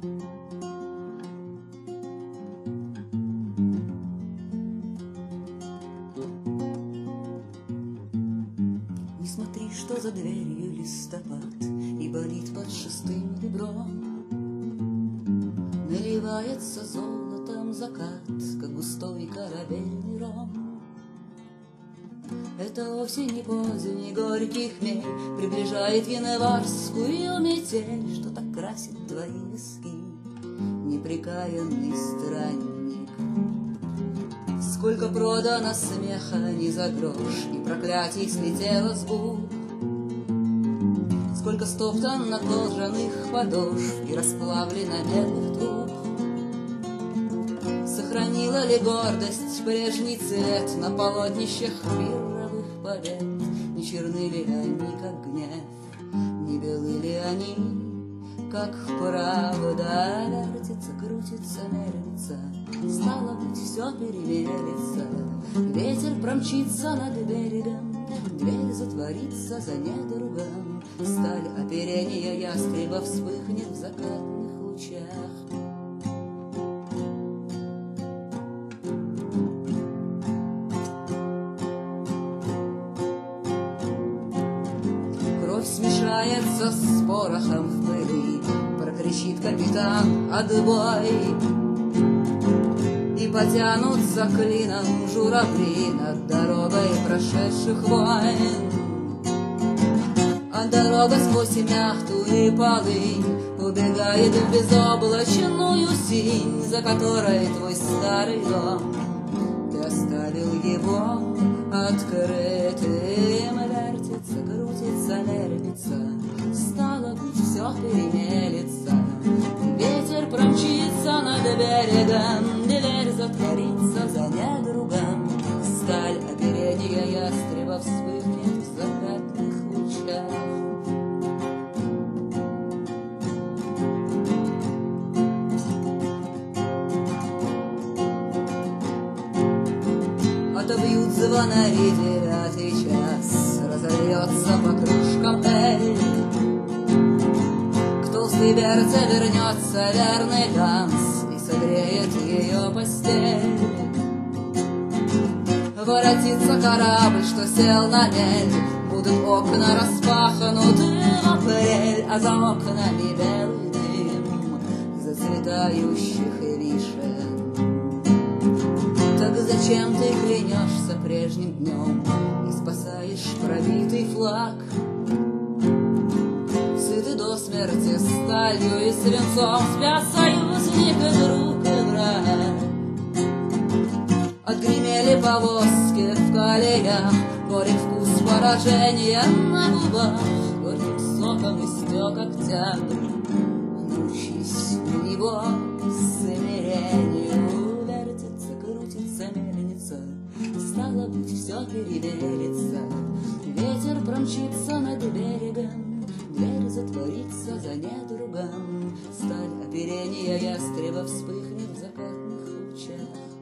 Не смотри, что за дверью листопад и болит под шестым ребром. Наливается золотом закат, как густой корабельный ром. Это осень и поздний горький хмель приближает январскую метель, что так красит твои виски, непрекаянный странник. Сколько продано смеха не за грош, и проклятий слетело с губ. Сколько стоптано кожаных подошв и расплавлено медных труб. Сохранила ли гордость прежний цвет на полотнищах мировых побед? Не черны ли они, как гнев, не белы ли они, как правда? Вертится, крутится, мельница, стало быть, все перемелется. Ветер промчится над берегом, дверь затворится за недругом. Сталь оперения ястреба вспыхнет в закатных лучах. Кровь смешается с порохом в пыли, прокричит капитан «Отбой!» И потянутся клином журавли над дорогой прошедших войн. А дорога сквозь мяхту и полынь убегает в безоблачную синь, за которой твой старый дом. Ты оставил его открытым. Вертится, крутится, нервится, стало быть, все перемелется. Ветер промчится над берегом, дверь затворится за недругом. Сталь оперения ястреба вспыхнет в закатных лучах. Отобьют звонари 9-й час, разольется по кружкам эль. К толстой берце вернется верный Ганс и согреет ее постель. Воротится корабль, что сел на мель, будут окна распахнуты в апрель, а за окнами белый дым зацветающих вишен. Так зачем ты клянешься прежним днем и спасаешь пробитый флаг? Сыты до смерти сталью и свинцом спят союзник и друг и враг. Отгремели повозки в колеях, горек вкус поражения на губах. Горьким соком истек октябрь, научись у него смирению. Вертится, крутится, мельница, стало быть, все перемелется. Ветер промчится над берегом, дверь затворится за недругом. Сталь оперения ястреба вспыхнет в закатных лучах.